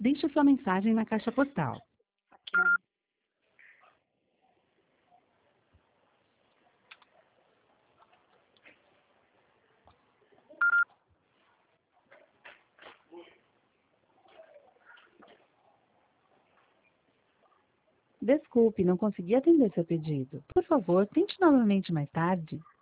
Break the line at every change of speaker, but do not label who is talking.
Deixe sua mensagem na caixa postal.
Aqui, ó.
Desculpe, não consegui atender seu pedido. Por favor, tente novamente mais tarde.